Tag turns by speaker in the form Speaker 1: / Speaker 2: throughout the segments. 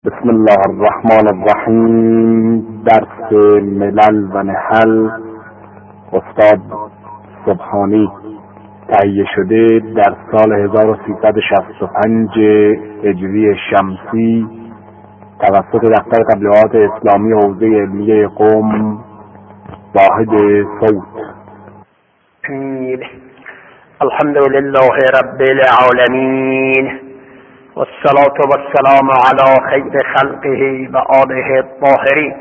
Speaker 1: بسم الله الرحمن الرحیم. درس ملل و نحل استاد سبحانی تهیه شده در سال 1365 هجری شمسی توسط دفتر تبلیغات اسلامی حوزه علمیه قم واحد صوت.
Speaker 2: الحمد لله رب العالمين والصلاة والسلام على خير خلقه وآله الطاهرين.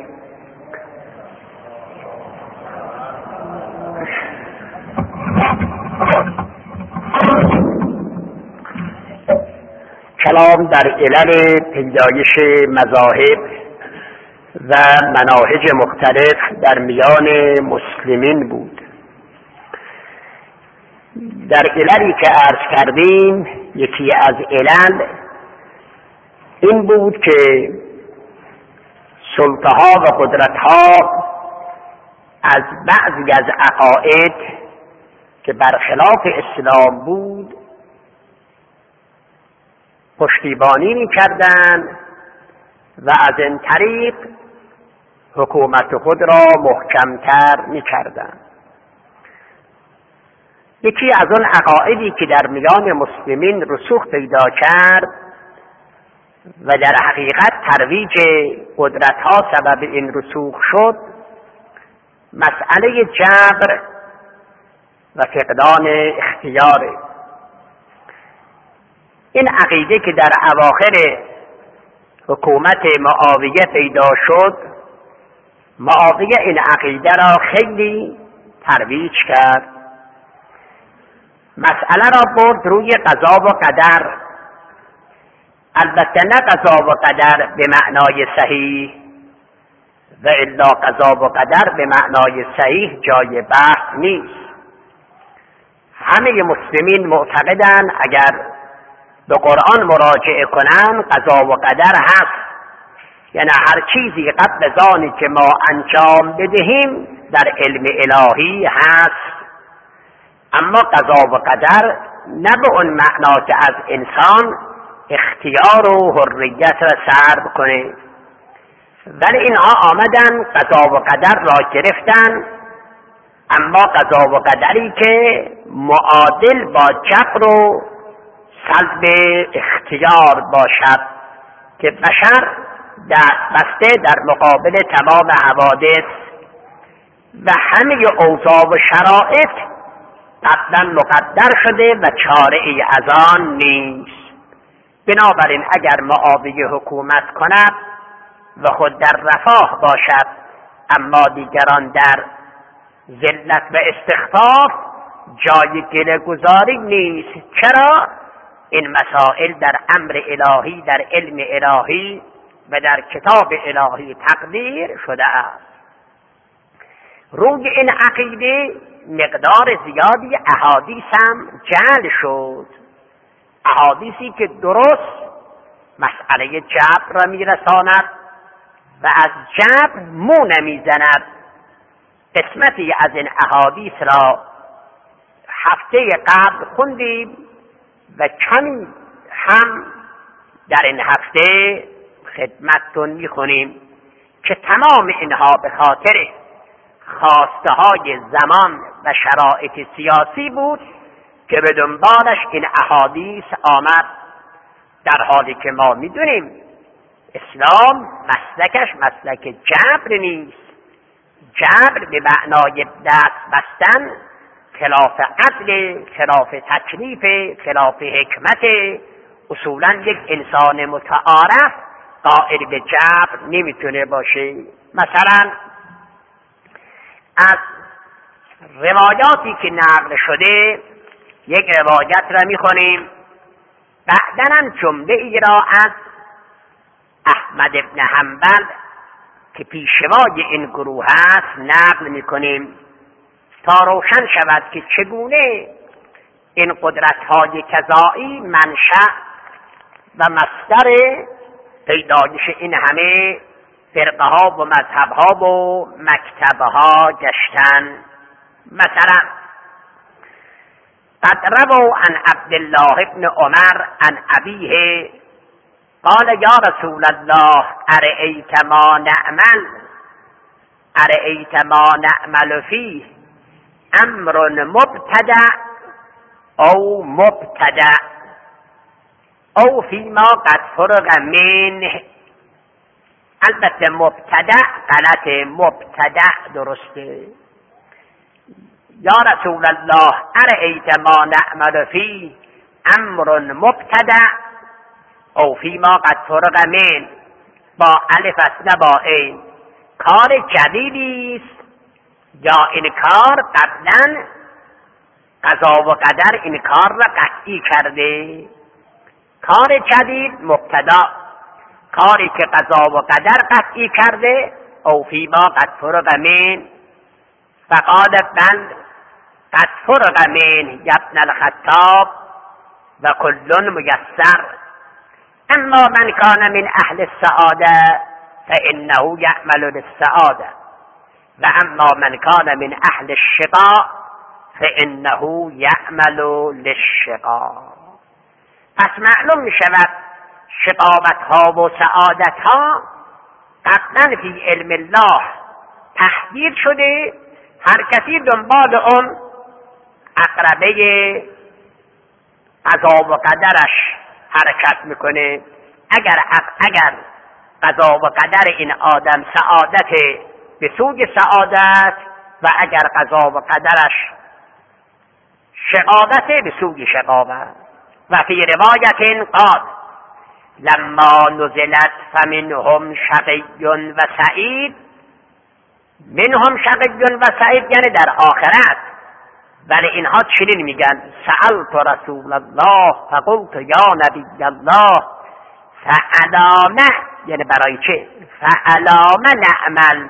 Speaker 2: کلام در علل پیدایش مذاهب و مناهج مختلف در میان مسلمین بود. در عللی که عرض کردیم یکی از علل این بود که سلطه‌ها و قدرت‌ها از بعضی از عقاید که برخلاف اسلام بود پشتیبانی می‌کردند و از این طریق حکومت خود را محکم‌تر می‌کردند. یکی از اون عقایدی که در میان مسلمین رسوخ پیدا کرد و در حقیقت ترویج قدرت‌ها سبب این رسوخ شد مسئله جبر و فقدان اختیار. این عقیده که در اواخر حکومت معاویه پیدا شد، معاویه این عقیده را خیلی ترویج کرد، مسئله را برد روی قضا و قدر. البته نه قضا و قدر به معنای صحیح و الا قضا و قدر به معنای صحیح جای بحث نیست. همه مسلمین معتقدند اگر به قرآن مراجعه کنند قضا و قدر هست، یعنی هر چیزی قبل از آنی که ما انجام بدهیم در علم الهی هست. اما قضا و قدر نه به اون معنا که از انسان اختیار و حریت را سلب کنه، ولی اینها آمدن قضا و قدر را گرفتن، اما قضا و قدری که معادل با جبر و سلب اختیار باشد که بشر دست بسته در مقابل تمام حوادث و همه اوضاع و شرایط قبلا مقدر شده و چاره ای از آن نیست. بنابراین اگر معاویه حکومت کند و خود در رفاه باشد اما دیگران در ذلت و استخفاف، جای گله گذاری نیست. چرا؟ این مسائل در امر الهی، در علم الهی و در کتاب الهی تقدیر شده است. روی این عقیده مقدار زیادی احادیث هم جعل شد، احادیثی که درست مسئله جبر را میرساند و از جبر مو نمیزند. قسمتی از این احادیث را هفته قبل خوندیم و کمی هم در این هفته خدمتتون میخونیم که تمام اینها به خاطر خواسته های زمان و شرایط سیاسی بود که به دنبالش این احادیث آمد، در حالی که ما میدونیم اسلام مسلکش مسلک جبر نیست. جبر به معنای دست بستن خلاف عدل، خلاف تکلیف، خلاف حکمت. اصولا یک انسان متعارف قائل به جبر نمیتونه باشه. مثلا از روایاتی که نقل شده یک روایت را میخونیم، بعداً هم جمله ای را از احمد بن حنبل که پیشوای این گروه است نقل میکنیم تا روشن شود که چگونه این قدرت‌های قضایی منشأ و مصدر پیدایش این همه فرقه ها و مذهب ها و مکتب ها گشتن. مثلا قد رووا عن عبد الله بن عمر عن ابیه قال یا رسول الله ارأیت ما نعمل فیه امر مبتدع او مبتدع او فیما قد فرغ منه. البته مبتدع غلط، مبتدع درسته. یا رسول الله ارأیت ما نعمل فیه امر مبتدع او فیما قد فرغ من، با الف است نه با عین. کار جدیدی است یا این کار قبلا قضا و قدر این کار را قطعی کرده. کار جدید مبتدا، کاری که قضا و قدر قطعی کرده. او فیما قد فرغ من، فقال بل قد فرغ من یا ابن الخطاب و کل میسر. اما من کان من اهل السعاده فانه یعمل للسعاده و اما من کان من اهل الشقاء فانه یعمل للشقاء. پس معلوم می شود شقاوت ها و سعادت ها قطعا فی علم الله تحدید شده. هر کسی دنبال اون عقربه قضا و قدرش حرکت میکنه. اگر قضا و قدر این آدم سعادت به سوی سعادت و اگر قضا و قدرش شقاوت به سوی شقاوت. و فی روایت قال لما نزلت فمنهم شقی و سعید. منهم شقی و سعید یعنی در آخرت. ولی اینها چنین میگن سألت رسول الله فقلت یا نبی الله فعلامه، یعنی برای چه؟ فعلامه نعمل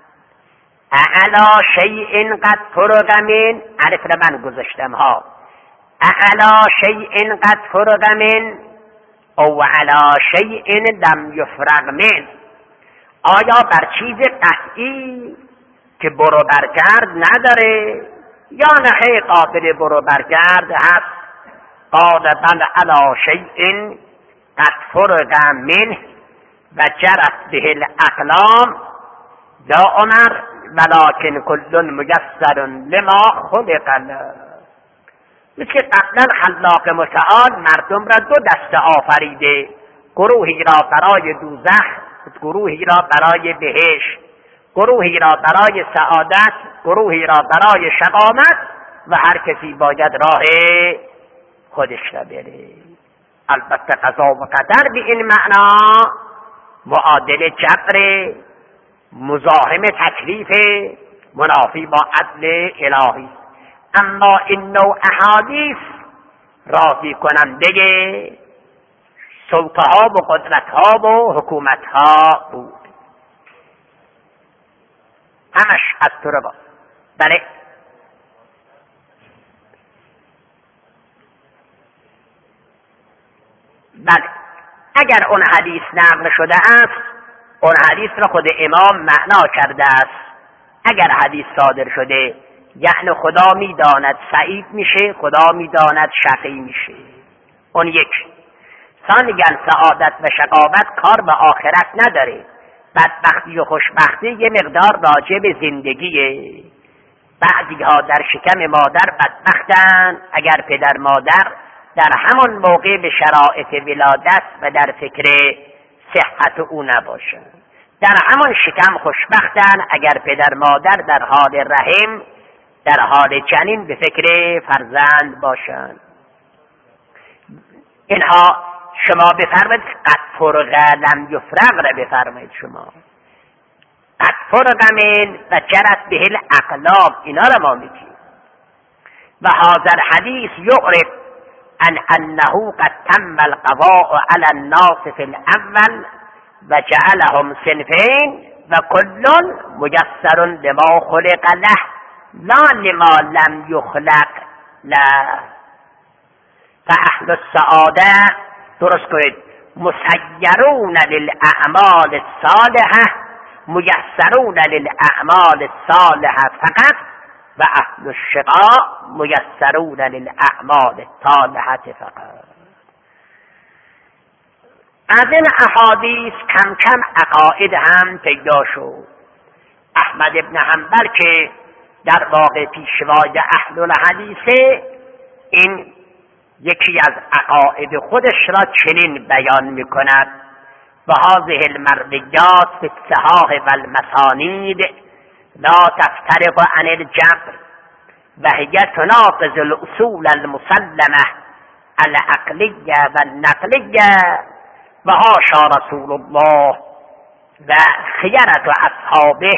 Speaker 2: اعلا شیء قد فرغ من، الف را من گذاشتم ها، اعلا شیء قد فرغ من او علا شیء لم یفرغ من. آیا بر چیز قطعی که برو برگرد نداره یا نه قابل برو برگرد هست؟ قال بل علا شیء قد فرغ منه و جرت به الاقلام یا عمر ولکن کل میسر لما خلق له. مثل که قبلا خلاق متعال مردم را دو دسته آفریده، گروهی را برای دوزخ، گروهی را برای بهشت، گروهی را برای سعادت، گروهی را برای شقامت و هر کسی باید راه خودش را بره. البته قضا و قدر به این معنا معادل جبر، مزاحم تکلیف، منافی با عدل الهی. اما این نوع احادیث راضی کننده سلطه‌ها و قدرت‌ها و حکومت‌ها بود. همش از تو رو بله. بله اگر اون حدیث نقل شده است، اون حدیث را خود امام معنا کرده است. اگر حدیث صادر شده یعنی خدا میداند سعید میشه، خدا میداند شقی میشه. اون یک. ثانیاً سعادت و شقاوت کار به آخرت نداره. بدبختی و خوشبختی یه مقدار راجع به زندگیه. بعضی ها در شکم مادر بدبختن اگر پدر مادر در همان موقع به شرایط ولادت و در فکر صحت او نباشن. در همان شکم خوشبختن اگر پدر مادر در حال رحم، در حال جنین به فکر فرزند باشند. اینها شما بفرمایید قد فرغ لم یفرغ را بفرمایید شما. قد فرغ من و جرت به الاقلام، اینا را ما میگیم. و هذا الحدیث یعرف ان انه قد تم القضاء علی الناس فی الاول و جعلهم صنفین و کل میسر لما خلق له لا لما لم یخلق له. فاهل السعاده درست کنید مسیرون للاعمال الصالحه میسرون للاعمال الصالحه فقط و اهل الشقاء میسرون للاعمال الطالحه فقط. از این احادیث کم کم عقاید هم پیدا شد. احمد ابن حنبل که در واقع پیشوای اهل الحدیثه، این یکی از عقاید خودش را چنین بیان میکند: و هذه المرویات فی الصحاح و المسانید لا تفترق عن الجبر و هی تناقض الاصول المسلمه العقلیه و النقلیه و حاشا رسول الله و خیرت اصحابه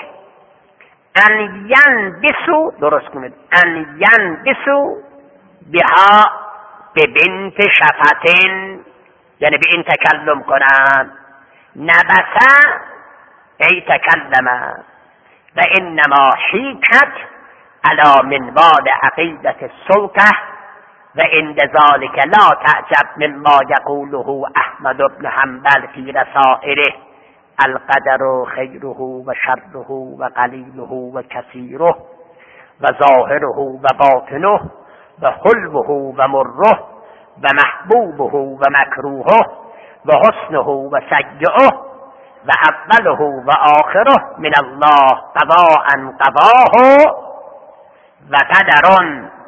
Speaker 2: ان ینبسوا، درست کنید، ان ینبسوا بها به بنت شفتن، یعنی به این تکلم کنند. نبسه ای تکلمه و انما حیکت علی منوال عقیدت السلطه و عند ذلك لا تعجب مما یقوله احمد بن حنبل فی رسائله: القدر خیره و شره و قلیله و کثیره و ظاهره و باطنه و حلوه و مره و محبوبه و مکروهه و حسنه و سیئه و اوله و آخره من الله قضاء قضاه و قدر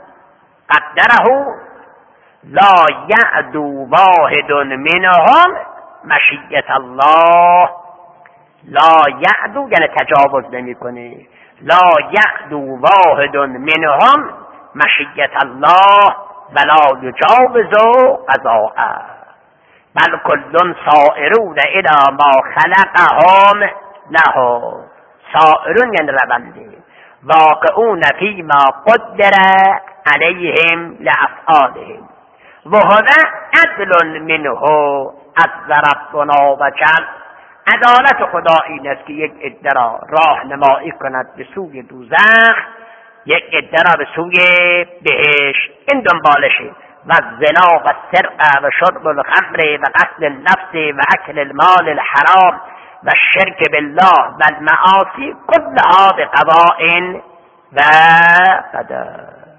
Speaker 2: قدره لا یعدو واحد منهم مشیت الله. لا یعدو یعنی تجاوز نمی کنه. لا یعدو واحد منهم مشیت الله ولا یجاوز قضاءه بل کل سائرون الی ما خلقهم له. سائرون یعنی رونده، واقعون فیما قدر علیهم لافعالهم و هو عدل منه عز ربنا و جل. عدالت خدا این است که یک عده را راهنمایی کند به سوی دوزخ، یک عده را به سوی بهشت. این دنبالشه. و الزنا و السرقه و شرب الخمر و قتل النفس و اکل المال الحرام و الشرک بالله و المعاصی كلها بقضاء و قدر.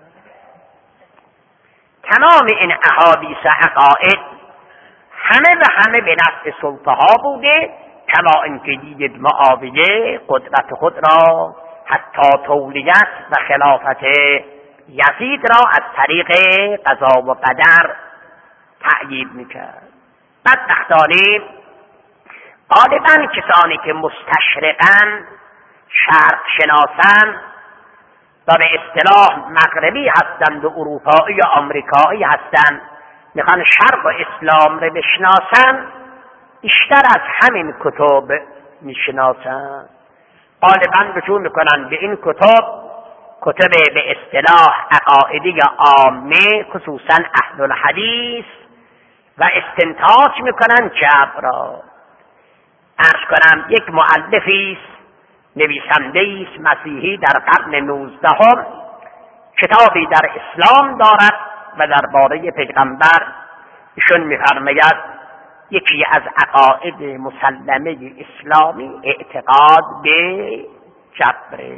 Speaker 2: تمام این احادیث عقاید همه به نفع سلطه ها بوده، کما اینکه دیدید معاویه قدرت خود را حتی تولیت و خلافت یزید را از طریق قضا و قدر تأیید میکرد. بدبختانه غالبا کسانی که مستشرقن، شرق شناسن و به اصطلاح مغربی هستند و اروپایی و آمریکایی هستند، میخوان شرق و اسلام رو بشناسن، بیشتر از همین کتب میشناسن. غالبا رجوع میکنن به این کتب به اصطلاح عقائدی عامه، خصوصا اهل الحدیث، و استنتاج میکنن جبر را. عرض کنم یک مؤلفی است، نویسنده‌ای است مسیحی در قرن 19 کتابی در اسلام دارد و درباره پیغمبر ایشون می‌فرماید یکی از عقاید مسلمه اسلامی اعتقاد به جبر.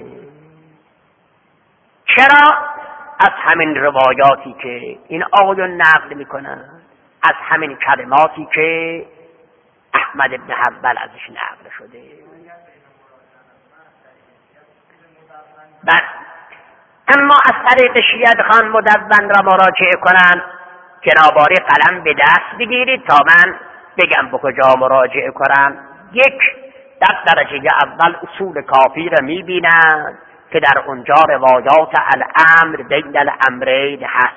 Speaker 2: چرا؟ از همین روایاتی که این آقایون نقل میکنن، از همین کلماتی که احمد بن حنبل ازش نقل شده. بس اما از طریق شیعه خان مدون را مراجعه کنن، جناباری قلم به دست بگیرید تا من بگم به کجا مراجعه کنم. یک، در درجه اول اصول کافی را میبینن که در اونجا روایات الامر بین الامرین هست.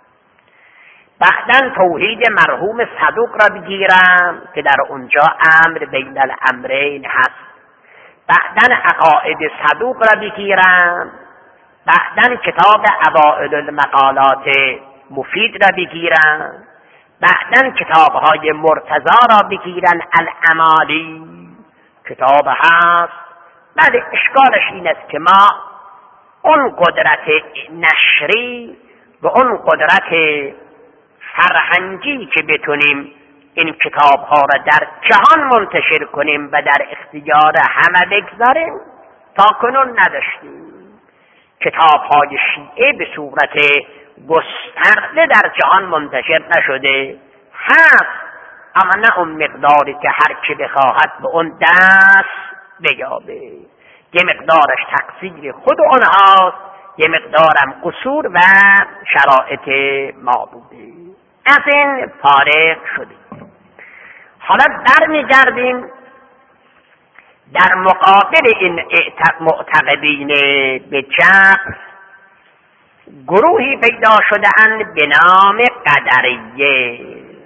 Speaker 2: بعدن توحید مرحوم صدوق را بگیرم که در اونجا امر بین الامرین هست. بعدن عقاید صدوق را بگیرم. بعدن کتاب اوائل المقالات مفید را بگیرن. بعدن کتابهای مرتضی را بگیرن، الامالی کتاب هست. بعد اشکالش این است که ما اون قدرت نشری و اون قدرت فرهنگی که بتونیم این کتابها را در جهان منتشر کنیم و در اختیار همه بگذاریم تا کنون نداشتیم. کتابهای شیعه به صورت گسترده در جهان منتشر نشده، هست اما نه اون مقداری که هر کی بخواهد به اون دست بیابه. یه مقدارش تقصیر خود اونهاست، یه مقدارم قصور و شرایط ما بوده. از این فارغ شدیم. حالا برمیگردیم در مقابل این معتقدین به جبر گروهی پیدا شده‌اند به نام قدریه.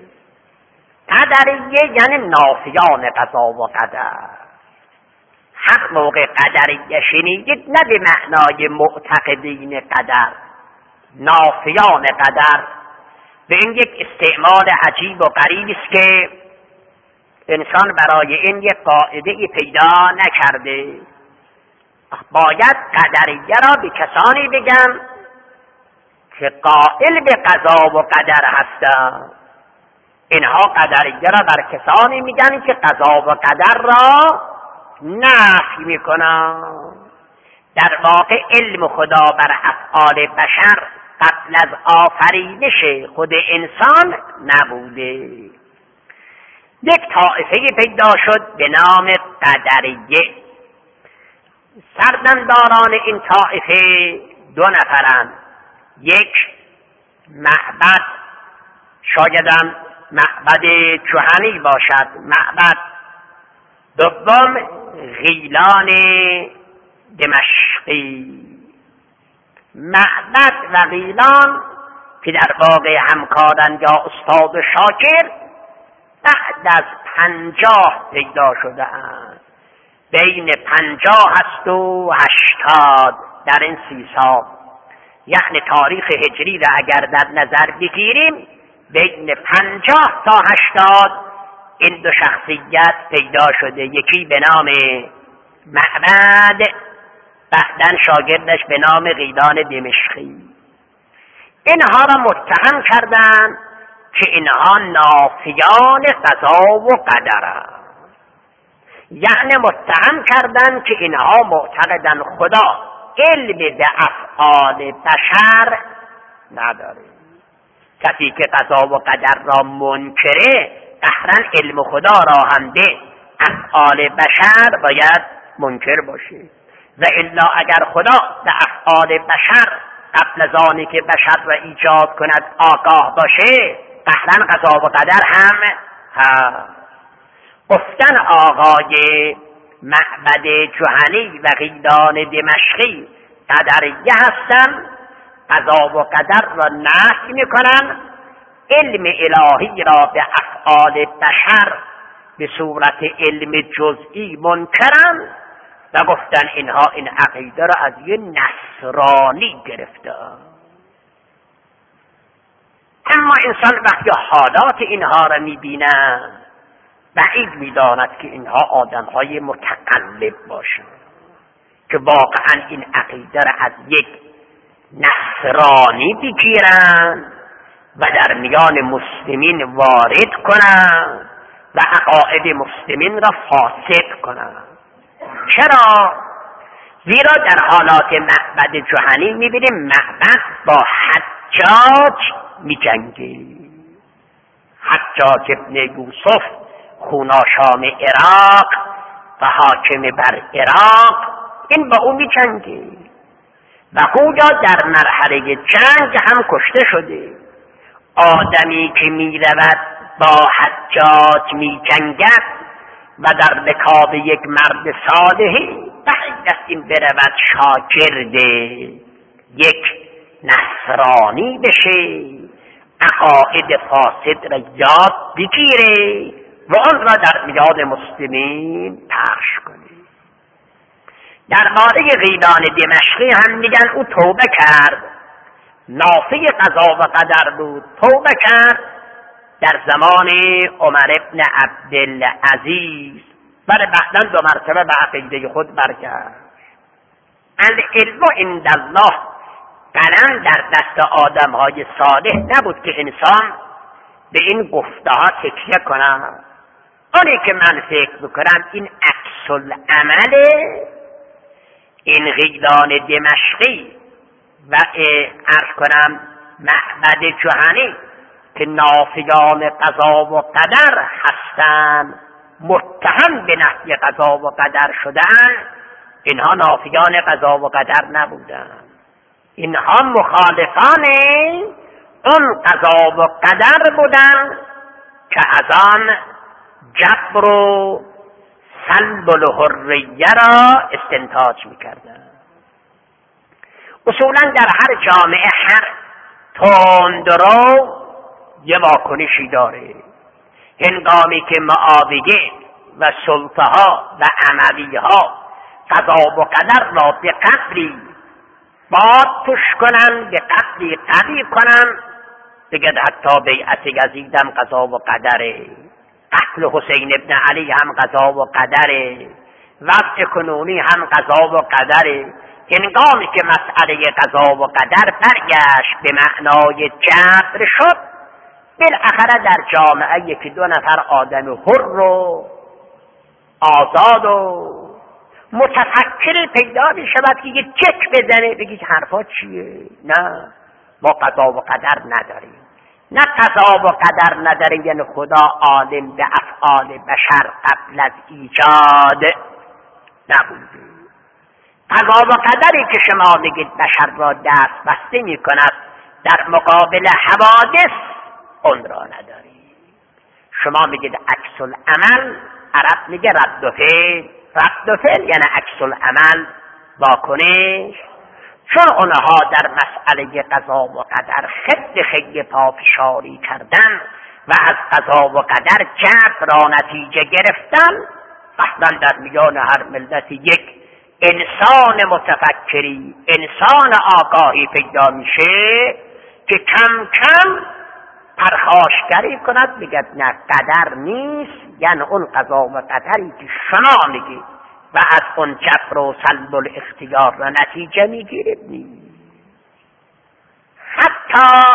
Speaker 2: قدریه یعنی نافیان قضا و قدر. هر موقع قدریه شنیدید نه به معنای معتقدین قدر، نافیان قدر. به این یک استعمال عجیب و غریبی است که انسان برای این یک قاعده پیدا نکرده. باید قدریه را به کسانی بگم که قائل به قضا و قدر هستند. اینها قدریه را بر کسانی میگن که قضا و قدر را نفی میکنند. در واقع علم خدا بر افعال بشر قبل از آفرینش خود انسان نبوده. یک طائفه پیدا شد به نام قدریه. سردمداران این طائفه دو نفرند. یک معبد، شایدم معبد جهنی باشد معبد. دوم غیلان دمشقی. معبد و غیلان که در واقع همکارند یا استاد و شاکر بعد از 50 پیدا شده اند. بین 50 و 80 در این 30 سال، یعنی تاریخ هجری را اگر در نظر بگیریم بین 50 تا 80 این دو شخصیت پیدا شده. یکی به نام معبد، بعدن شاگردش به نام غیلان دمشقی. اینها را متهم کردند که اینها نافیان قضا و قدرند. یعنی متهم کردند که اینها معتقدند خدا علم به افعال بشر نداره. کسی که قضا و قدر را منکره قهرن علم خدا را هم به افعال بشر باید منکر باشه. و الا اگر خدا به افعال بشر قبل از آنی که بشر را ایجاد کند آگاه باشه قهرن قضا و قدر هم هست. گفتن آقای معبد جهنی و غیلان دمشقی قدریه هستن، قضا و قدر را نفی میکنن، علم الهی را به افعال بشر به صورت علم جزئی منکرن و گفتن اینها این عقیده را از یه نصرانی گرفتن. اما انسان وقتی حالات اینها را میبینه بعید میداند که اینها آدمهای متقلب باشند که واقعا این عقیده را از یک نصرانی بگیرند و در میان مسلمین وارد کنند و عقاید مسلمین را فاسد کنند. چرا؟ زیرا در حالات معبد جهنی میبینیم معبد با حجاج میجنگه. حجاج ابن یوسف خوناشام عراق و حاکم بر عراق، این با او میجنگه و گویا در مرحله جنگ هم کشته شده. آدمی که میرود با حجاج میجنگد و در رکاب یک مرد صالحی بعید است این برود شاگرد یک نصرانی بشه، عقاید فاسد را یاد بگیره و آن را در میان مسلمین پخش کنه. درباره غیلان دمشقی هم میگن او توبه کرد، نافی قضا و قدر بود، توبه کرد در زمان عمر ابن عبدالعزیز، ولی بعداً 2 مرتبه به عقیده خود برگشت. العلم عند الله، قلم در دست آدمهای صالح نبود که انسان به این گفته‌ها تکیه کند. آنی که من فکر بکنم این عکس العمل این غیلان دمشقی و عرض کنم معبد جهنی که نافیان قضا و قدر هستند، متهم به نفی قضا و قدر شدن، اینها نافیان قضا و قدر نبودند. اینها مخالفان اون قضا و قدر بودند که از آن جبر و سلب الحریه را استنتاج میکردند. اصولا در هر جامعه هر تندرو یه واکنشی داره. هنگامی که معاویه و سلطه ها و اموی ها قضا و قدر را به قدری باد توش کنن، به قدری قوی کنن، دیگه حتی بیعت یزید هم قضا و قدره، قتل حسین ابن علی هم قضا و قدره، وضع کنونی هم قضا و قدره. هنگامی که مسئله قضا و قدر برگشت به معنای جبر شد، بالاخره در جامعه یکی دو نفر آدم حر و آزاد و متفکری پیدا می شود که یه چک بزنه بگید حرفا چیه؟ نه، ما قضا و قدر نداریم. نه قضا و قدر نداریم یعنی خدا عالم به افعال بشر قبل از ایجاد نبوده. قضا و قدری که شما میگید بشر را دست بسته می کند در مقابل حوادث، اون را نداریم. شما میگید عکس العمل، عرب میگه رد و فعل. رد و فعل یعنی عکس العمل، واکنش. چون اونها در مسئله قضا و قدر خیلی پافشاری کردن و از قضا و قدر جبر را نتیجه گرفتن، اصلا در میان هر ملت یک انسان متفکری، انسان آگاهی پیدا میشه که کم کم پرخاشگری کند، بگد نه قدر نیست، یعنی اون قضا و قدری که شما میگید و از اون جبر و سلب الاختیار را نتیجه میگیرید نیست. حتی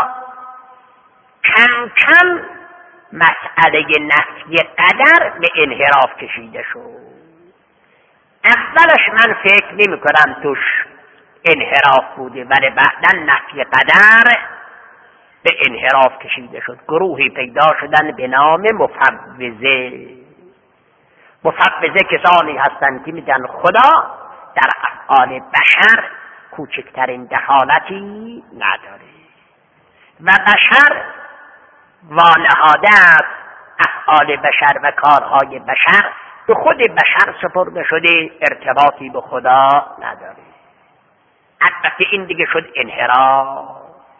Speaker 2: کم کم مسئله نفی قدر به انحراف کشیده شد. اولش من فکر نمی کنم توش انحراف بوده، ولی بعدا نفی قدر به انحراف کشیده شد. گروهی پیدا شدن به نام مفوضه. مفوضه کسانی هستند که میگن خدا در افعال بشر کوچکترین دخالتی نداره و بشر وانهاده از افعال بشر و کارهای بشر به خود بشر سپرده شده، ارتباطی به خدا نداره. البته این دیگه شد انحراف.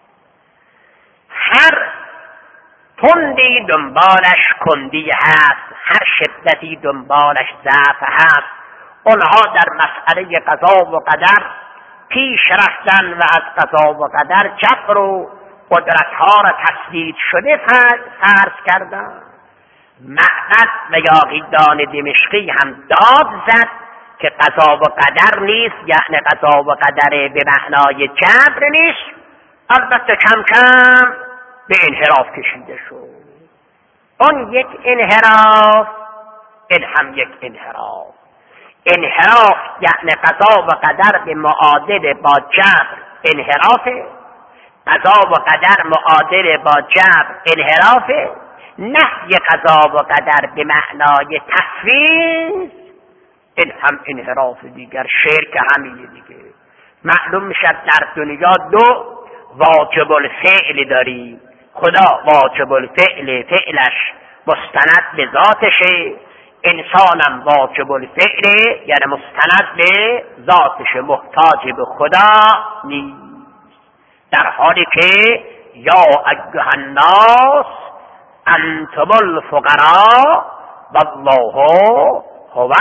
Speaker 2: هر تندی دنبالش کندی هست، هر شدتی دنبالش ضعف هست. اونها در مسئله قضا و قدر پیش رفتن و از قضا و قدر جبر و قدرتها را تسلید شده فرض کردن. معبد و یاغیدان دمشقی هم داد زد که قضا و قدر نیست، یعنی قضا و قدر به معنای جبر نیست. البته کم کم به انحراف کشیده شد. اون یک انحراف، این هم یک انحراف. انحراف یعنی قضا و قدر به معادل با جبر انحرافه، قضا و قدر معادل با جبر انحرافه. نفی قضا و قدر به معنای تفویض، این هم انحراف دیگر، شرک همینه دیگه. معلوم میشد در دنیا دو واجب الفعل داری. خدا واجب الفعل، فعلش مستند به ذاتشه، انسانم واجب الفعل یعنی مستند به ذاتش، محتاج به خدا نیست. در حالی که یا ایها الناس انتم الفقراء والله هو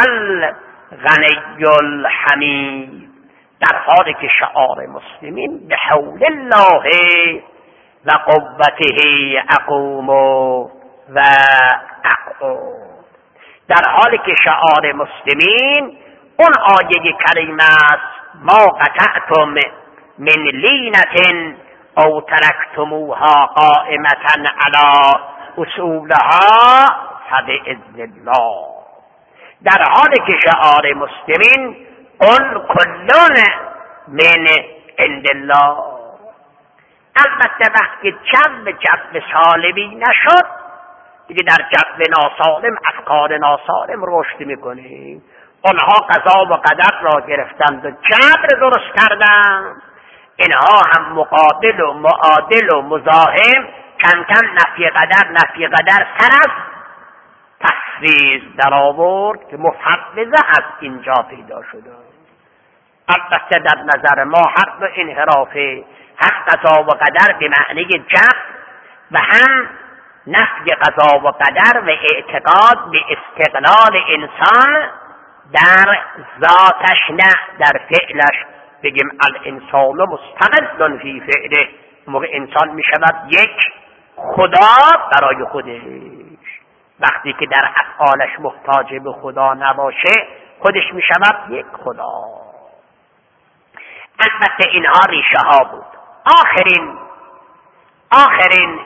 Speaker 2: الغنی الحمید، در حالی که شعار مسلمین به حول الله و قوته اقوم و اقعد، در حالی که شعار مسلمین اون آیه کریمه است ما قطعتم من لینة او ترکتموها قائمة علی اصولها فبإذن الله، در حالی که شعار مسلمین قل کل من عند الله. البته وقتی جو سالمی نشد دیگه در جو ناسالم افکار ناسالم رشد میکنه. اونها قضا و قدر را گرفتند و جبر درست کردند، اینها هم مقابل و معادل و مزاحم کم کم نفی قدر سر از تفویض در آورد که مفوضه از اینجا پیدا شده. البته در نظر ما حق و انحرافه، هم قضا و قدر به معنی جبر و هم نفی قضا و قدر و اعتقاد به استقلال انسان در ذاتش نه در فعلش. بگیم الانسان مستقل فی فعله، موقع انسان می شود یک خدا برای خودش. وقتی که در افعالش محتاج به خدا نباشه خودش می شود یک خدا. البته اینها ریشه ها بود. آخرین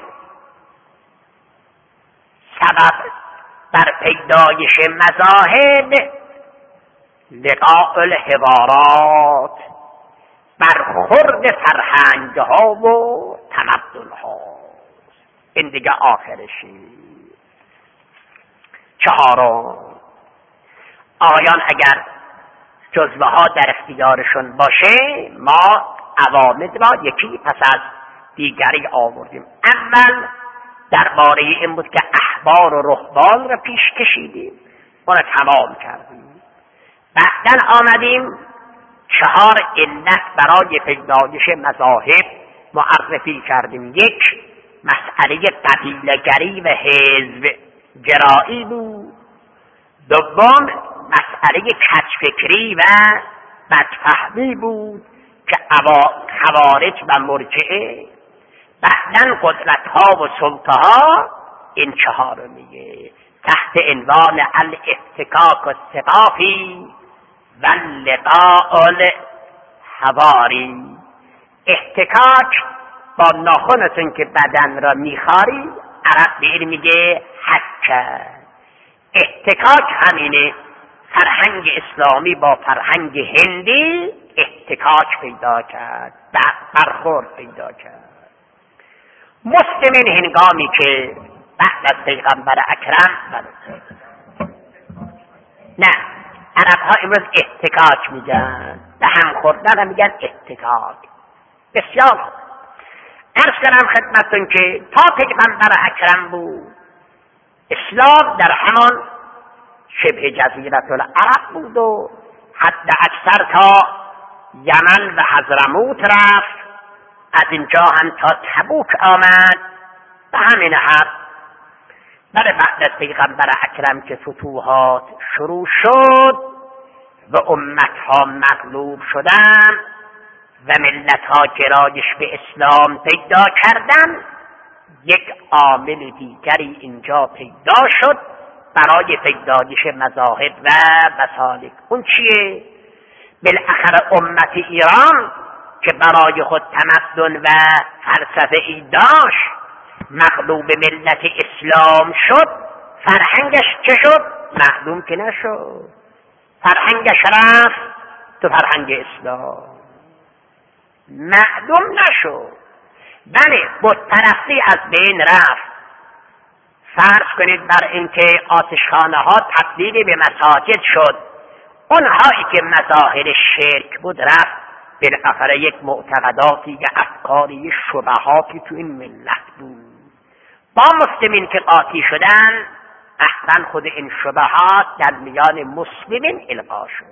Speaker 2: سبب بر پیدایش مذاهب لقاء الحوارات، برخورد فرهنگ ها و تمدن ها. این دیگه آخرشی. چهارم، آقایان اگر جزوه ها در اختیارشون باشه ما عوامد را یکی پس از دیگری آوردیم. اول درباره این بود که احبار و رهبان را پیش کشیدیم، اون را تمام کردیم. بعدن آمدیم 4 علت برای پیدایش مذاهب معرفی کردیم. یک، مسئله قبیله‌گری و حزب گرایی بود. دوم، مسئله کج‌فکری و بدفهمی بود که خوارج و مرجئه. بعدن قدرت‌ها و سلطه‌ها. این 4 میگه تحت عنوان الافتکاک الثقافی و لقاء الحواری. احتکاک با ناخنتون که بدن را میخاری عرب به این میگه حکه. احتکاک همینه، فرهنگ اسلامی با فرهنگ هندی احتکاک پیدا کرد، برخورد پیدا کرد. مسلمین هنگامی که بعد از پیغمبر اکرم نه، عرب ها امروز احتکاک میگن، به هم خوردن میگن احتکاک. بسیار خوب. عرض کنم خدمتتون که تا پیغمبر اکرم بود اسلام در همان شبه جزیره العرب بود و حد اکثر تا یمن و حضرموت رفت، از اینجا هم تا تبوک آمد. به همین حد بعد از پیغمبر اکرم که فتوحات شروع شد و امتها مغلوب شدن و ملتها گرایش به اسلام پیدا کردن، یک عامل دیگری اینجا پیدا شد برای پیدایش مذاهب و مسالک. اون چیه؟ بالاخره امت ایران که برای خود تمدن و فلسفه ای داشت مغلوب ملت اسلام شد، فرهنگش چه شد؟ معلوم که نشد. فرهنگش رفت تو فرهنگ اسلام، معلوم نشد. بله، بت پرستی از بین رفت. فرض کنید بر اینکه آتشخانه ها تبدیل به مساجد شد، اونهایی که مظاهر شرک بود رفت. بالاخره یک معتقداتی، یک افکاری، شبهاتی تو این ملت بود. با مسلمین که قاطی شدن اصلا خود این شبهات در میان مسلمین القا شد.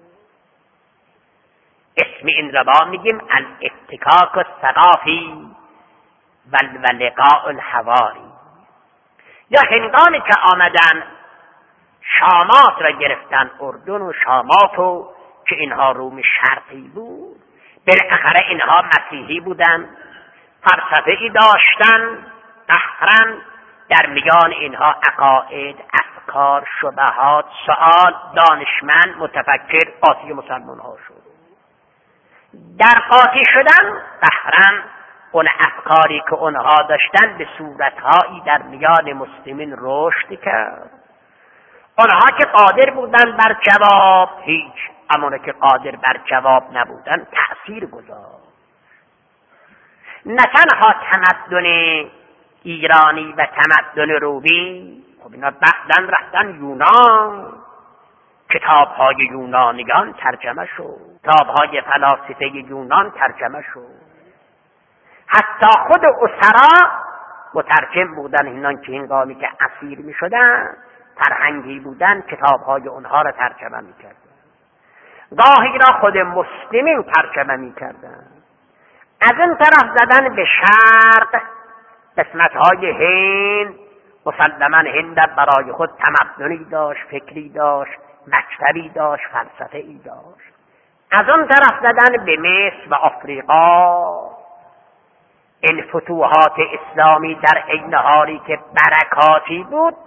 Speaker 2: اسم این ربا میگیم الافتکاک الثقافی و لقاء الحواری. یا هنگامی که آمدن شامات را گرفتن، اردن و شاماتو که اینها روم شرقی بود، بالاخره اینها مسیحی بودن، فلسفه ای داشتن، قهرن در میان اینها عقاید، افکار، شبهات، سؤال، دانشمند، متفکر قاطی مسلمان ها شد. در قاطی شدن قهرن اون افکاری که اونها داشتن به صورتهایی در میان مسلمین رشد کرد. اونها که قادر بودن بر جواب هیچ، اما که قادر بر جواب نبودن تأثیر گذاشت. نه تنها تمدن ایرانی و تمدن رومی، خب اینا بعدن رفتن یونان، کتاب‌های یونانیان ترجمه شد، کتاب‌های فلاسفه یونان ترجمه شد، حتی خود اسرا مترجم بودن. اینان که هنگامی که اسیر می‌شدن فرهنگی بودن، کتاب‌های اونها را ترجمه می‌کردن. گاهی را خود مسلمین ترجمه می‌کردن. از این طرف زدن به شرق، قسمت‌های هند، مسلماً هند برای خود تمدنی داشت، فکری داشت، مکتبی داشت، فلسفه‌ای داشت. از اون طرف زدن به مصر و آفریقا، این فتوحات اسلامی در عین حالی که برکاتی بود،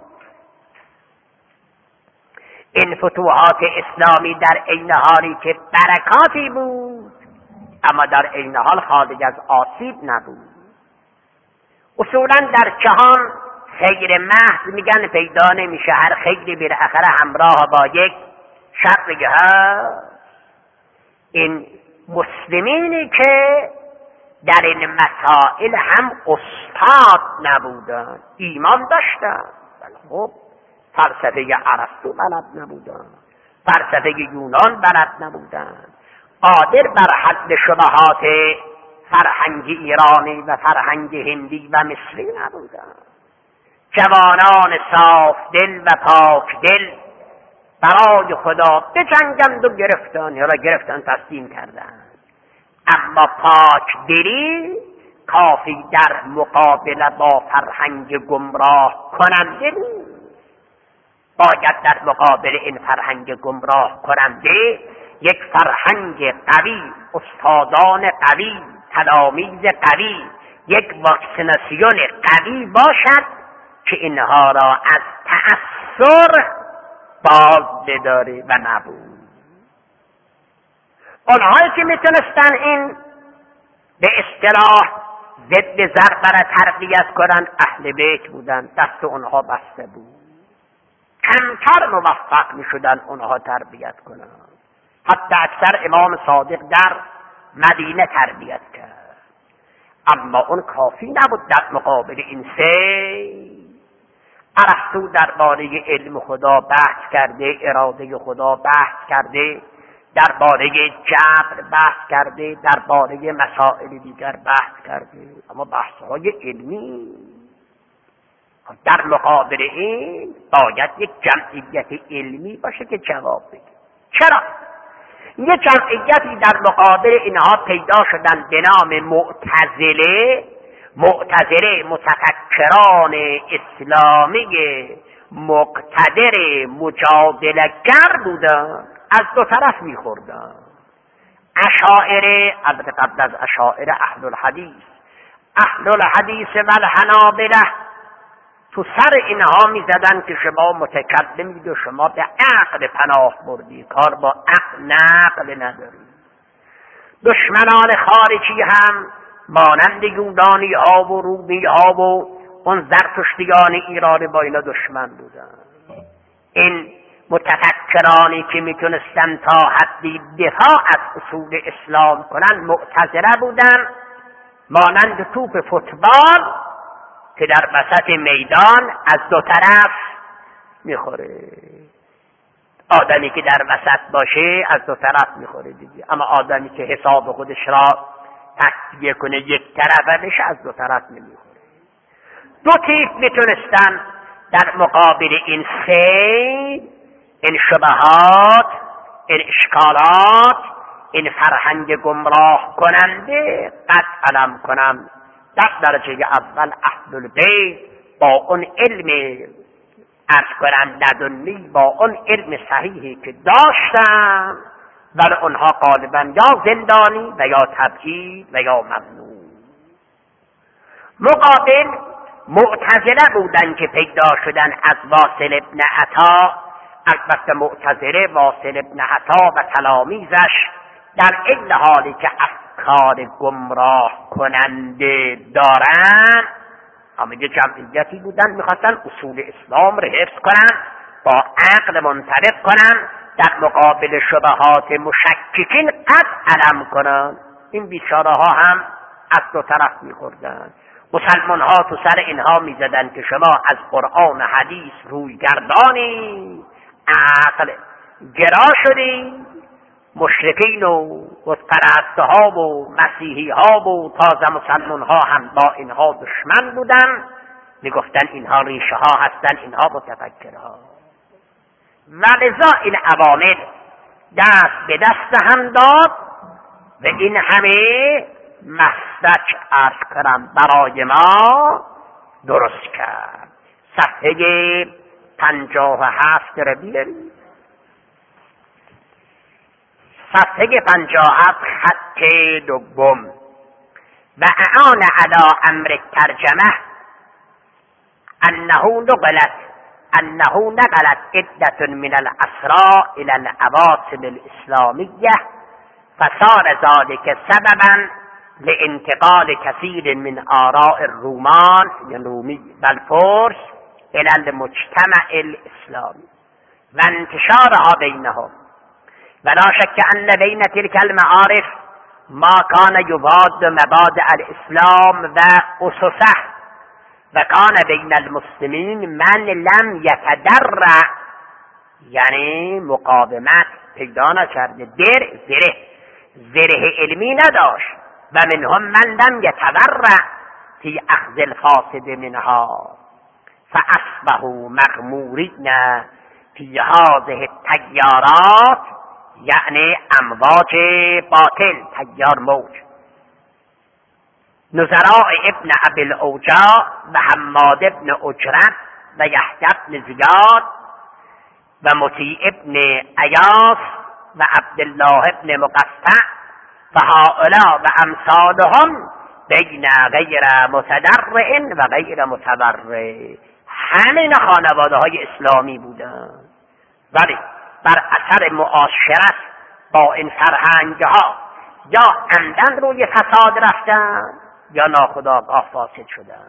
Speaker 2: این فتوحات اسلامی در عین حالی که برکاتی بود، اما در عین حال خارج از آسیب نبود. اصولا در جهان خیر محض میگن پیدا نمیشه، هر خیری بالاخره همراه با یک شر هست. این مسلمینی که در این مسائل هم استاد نبودن، ایمان داشتن، خب فلسفه ارسطو بلد نبودن، فلسفه یونان بلد نبودن، قادر بر حل شبهات فرهنگ ایرانی و فرهنگ هندی و مصری نبودن. جوانان صاف دل و پاک دل برای خدا بجنگند و گرفتن را گرفتن، تسلیم کردند. اما پاک دلی کافی در مقابله با فرهنگ گمراه کننده نیست. باید در مقابل این فرهنگ گمراه کننده یک فرهنگ قوی، استادان قوی، تلامید قوی، یک واکسیناسیون قوی باشد که اینها را از تأثیر باز بداره و نبود. اونهایی که میتونستن این به اصطلاح ضد ضرب را تربیت کنن اهل بیت بودن، دست اونها بسته بود، کمتر موفق میشدن اونها تربیت کنن. حتی اکثر امام صادق در مدینه تربیت کرد، اما اون کافی نبود در مقابل این سه. ارسطو درباره علم خدا بحث کرده، اراده خدا بحث کرده، درباره جبر بحث کرده، درباره مسائل دیگر بحث کرده، اما بحث‌های علمی. در مقابل این باید یک جمعیت علمی باشه که جواب بده. چرا؟ یه جمعیتی در مقابل اینها پیدا شدن به نام معتزله. معتزله متفکران اسلامی مقتدر مجادله‌گر بودن، از دو طرف میخوردن. اشاعره، البته قبل از اشاعره اهل الحدیث و الحنابله تو سر اینها میزدن که شما متکلمید و شما به عقل پناه بردی، کار با عقل نقل نداری. دشمنان خارجی هم مانند یونانی ها و رومی ها و اون زرتشتیان ایرانی با اینا دشمن بودن. این متفکرانی که میتونستن تا حدی دفاع از اصول اسلام کنن معتزله بودن، مانند توپ فوتبال که در وسط میدان از دو طرف میخوره. آدمی که در وسط باشه از دو طرف میخوره دیگه، اما آدمی که حساب خودش را تکیه کنه یک طرفه بشه از دو طرف نمیخوره. دو تیپ میتونستن در مقابل این سه، این شبهات، این اشکالات، این فرهنگ گمراه کننده قد علم کنم. در درجه اول اهل البیت با اون علم عرض کنم لدنی، با اون علم صحیحی که داشتن، ولی اونها غالبا یا زندانی و یا تبعید و یا ممنوع. مقابل معتزله بودن که پیدا شدن از واصل ابن عطا. البته معتزله واصل ابن عطا و تلامیذش در این حالی که افکار گمراه کننده دارن، اما یه جمعیتی بودن میخواستن اصول اسلام رو حفظ کنن، با عقل منطبق کنن، در مقابل شبهات مشککین قد علم کنن. این بیچاره ها هم از دو طرف میخوردن. مسلمان ها تو سر اینها میزدن که شما از قرآن و حدیث روی گردانی، عقل گرا شدی. مشرکین و بتپرستها و مسیحی ها و تازه مسلمان ها هم با اینها دشمن بودن، میگفتن اینها ریشه ها هستن، اینها متفکرها. و لذا این عوامل دست به دست هم داد و این همه مسلک عرض کردم برای ما درست کرد. صفحه 57 رو بیارید. صفحه 57 خط دوم. و اعان علی امر الترجمه انه نقلت عدة من الاسرى الى العواصم الاسلامیه فصار ذلك سببا لانتقال كثير من آراء الرومان الرومی والفرس الى المجتمع الاسلامی و انتشارها بینهم. ولا شك أن بين تلك المعارف ما كان يضاد مبادئ الإسلام وأسسه، وكان بين المسلمين من لم يتدرع، یعنی مقاومت پیدا نکرده، زره علمی نداشت، و منهم من لم يتورع في أخذ الفاسد منها فأصبحوا مغمورين في هذه التيارات، یعنی امواج باطل، تیار موج. نظراء ابن ابی الاوجاع و حماد ابن اجرت و یحیی ابن زیاد و مطیع ابن ایاس و عبدالله ابن مقطع فهؤلاء و امثالهم بین غیر متدرع و غیر متبرع، همین خانواده های اسلامی بودن، ولی بر اثر معاشرت با این فرهنگ ها یا عمدن روی فساد رفتن یا ناخودآگاه فاسد شدن.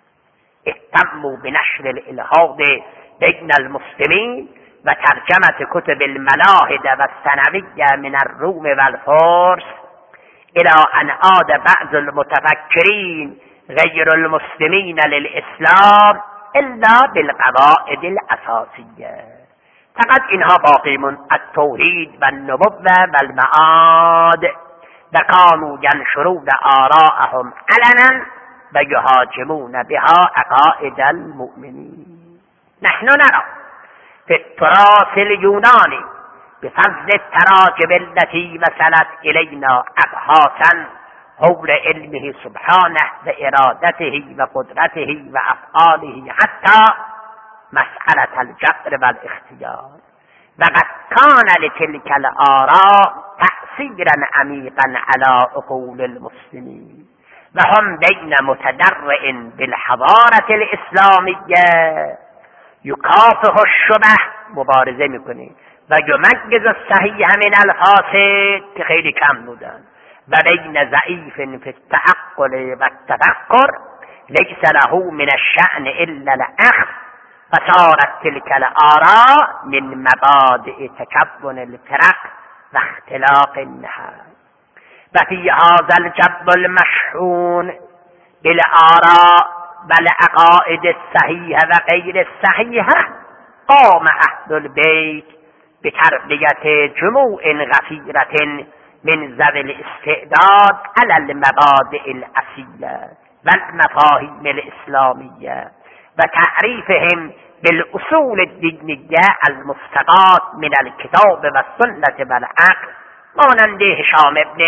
Speaker 2: اهتموا بنشر الالحاد بین المسلمین و ترجمه کتب الملاحد و الثانویه من الروم و الفرس الى ان عاد بعض المتفکرین غیر المسلمین للاسلام الا بالقواعد الاساسیه. فقط اینها باقی من التوحید و النبوة و المعاد و كانوا ینشرون آراءهم علنا و یهاجمون بها عقائد المؤمنین. نحن نرى في التراث اليوناني بفضل التراجم التي وصلت إلينا أبحاثا حول علمه سبحانه وإرادته وقدرته وأفعاله حتى مسألة الجبر والاختيار، وقد كان لتلك الآراء تأثيرا عميقا على عقول المسلمين وهم بين متدرع بالحضارة الإسلامية يكافح الشبه، مبارزه میکنه، و یمجز الصحیح من الفاسد که خیلی کم بودن، و بین ضعیف فی التعقل و التفکر لیس له من الشأن الا الاخذ فصارت تلك الآراء من مبادئ تكون الفرق و اختلاق النهر. وفي هذا الجب المشحون بالآراء والعقائد الصحيحة وغير الصحيحة قام أهل البيت بتربية جموع غفيرة من ذوي الاستعداد على المبادئ الأصيلة والمفاهيم الإسلامية وتعريفهم بالأصول الدينية المستقاة من الكتاب والسنة والعقل، مانند هشام ابن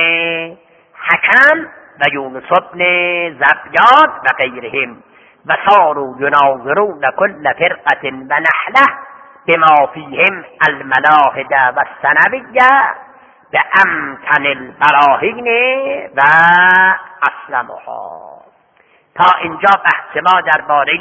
Speaker 2: حكم و یونس ابن زبیان و غیرهم، و صاروا يناظرون كل فرقة و نحله بما فيهم الملاحد و الثانویه بأمتن البراهین و اسلمها. تا اینجا بحث ما درباره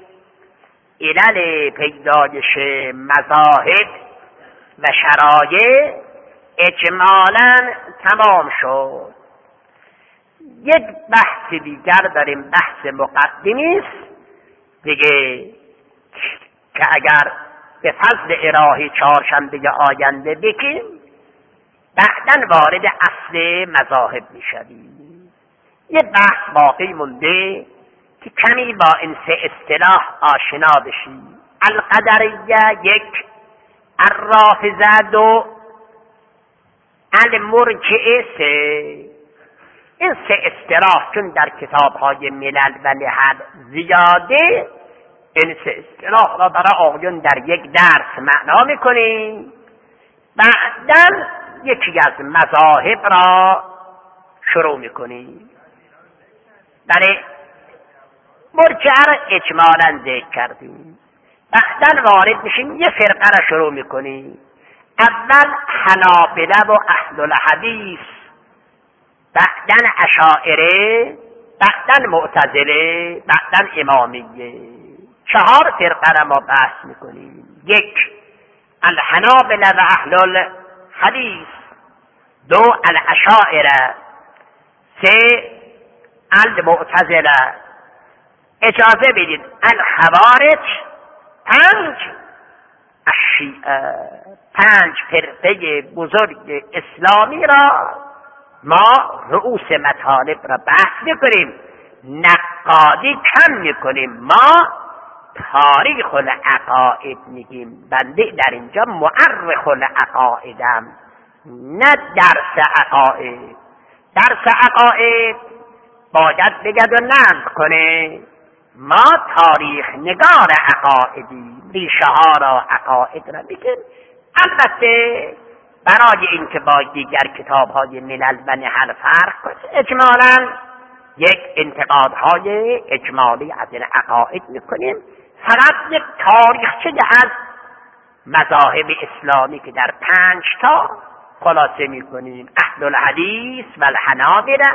Speaker 2: علل پیدایش مذاهب و شرایع اجمالاً تمام شد. یک بحث دیگر داریم، بحث مقدمی است دیگه، که اگر به فضل الهی چهارشنبه آینده بکیم بعداً وارد اصل مذاهب میشویم. یه بحث باقی مونده که کمی با این سه اصطلاح آشنا بشی. القدریه یک، الرافضه دو، المرجئه سه. این سه اصطلاح چون در کتاب‌های ملل و نحل زیاده، این سه اصطلاح را برای آقایون در یک درس معنا میکنیم. بعداً یکی از مذاهب را شروع میکنیم. بله، مرجئه را اجمالاً ذکر کردیم. بعداً وارد میشیم یه فرقه را شروع میکنیم. اول حنابله و اهل الحدیث، بعداً اشاعره، بعداً معتزله، بعداً امامیه. 4 فرقه را ما بحث میکنیم. یک، الحنابله و اهل الحدیث. 2، الاشاعره. 3، المعتزله. اجازه بدید الخوارج. 5، الشیعه. 5 فرقه بزرگ اسلامی را ما رؤوس مطالب را بحث میکنیم. نقادی کم میکنیم. ما تاریخ العقاید میگیم. بنده در اینجا مؤرخ العقایدم، نه درس عقاید. درس عقاید باید بگد و نقد کنه. ما تاریخ نگار عقایدی، ریشه ها را، عقاید را میگیم. البته برای اینکه با دیگر کتاب های ملل و نحل فرق کنه، اجمالاً یک انتقادهای اجمالی از این عقاید میکنیم. فقط یک تاریخچه از مذاهب اسلامی که در 5 تا خلاصه میکنیم: اهل الحدیث و الحنابله،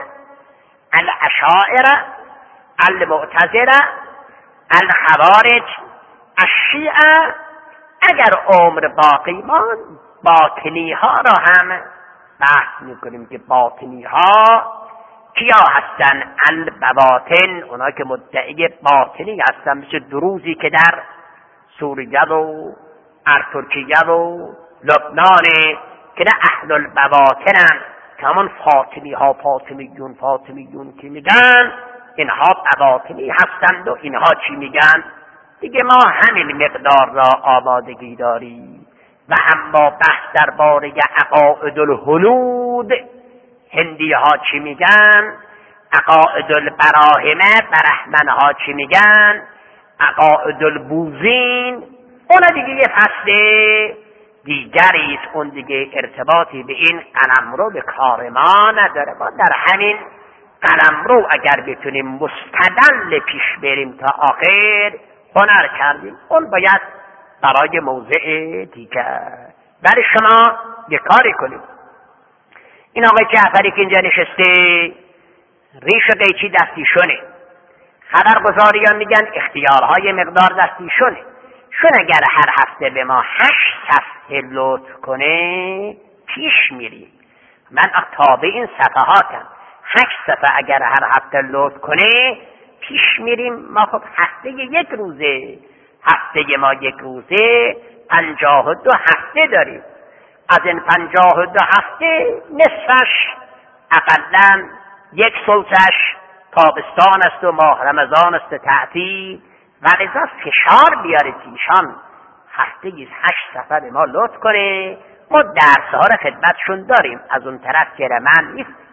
Speaker 2: الاشاعره، المعتزله، الخوارج، الشیعه. اگر عمر باقی ماند باطنی ها را هم بحث میکنیم که باطنی ها کیا هستن؟ البواطن، اونا که مدعی باطنی هستن، مثل دروزی که در سوریه و ترکیه و لبنان که نه اهل البواطنن، که همون فاطمی ها، فاطمیون که میگن اینها بواطنی هستند و اینها چی میگن دیگه. ما همین مقدار را آمادگی داریم. و اما بحث درباره عقائد الهنود، هندی ها چی میگن، عقائد البراهمه، برهمن ها چی میگن، عقائد البوزین، اونا دیگه یه فصل دیگری است. اون دیگه ارتباطی به این قلمرو به کار ما نداره. ما در همین قلمرو اگر بتونیم مستدل پیش بریم تا آخر، هنر کردیم. اون باید برای موضع دیگر. برای شما یه کاری کنیم. این آقای جعفری که اینجا نشسته، ریش قیچی دستیشونه. خبرگزاریان میگن اختیارهای مقدار دستیشونه. شون اگر هر هفته به ما 8 صفحه لطف کنه پیش میریم. من تابع این صفحاتم. 8 صفحه اگر هر هفته لطف کنه پیش میریم. ما خب هفته 1 روزه، هفته ما 1 روزه 52 هفته داریم. از این 52 هفته نصفش اقلاً 1 ثلثش تابستان است و ماه رمضان است تعطیل، و لذا فشار بیاره ایشان هفته 8 صفحه به ما لطف کنه. ما درس ها را خدمتشون داریم. از اون طرف که من نیست،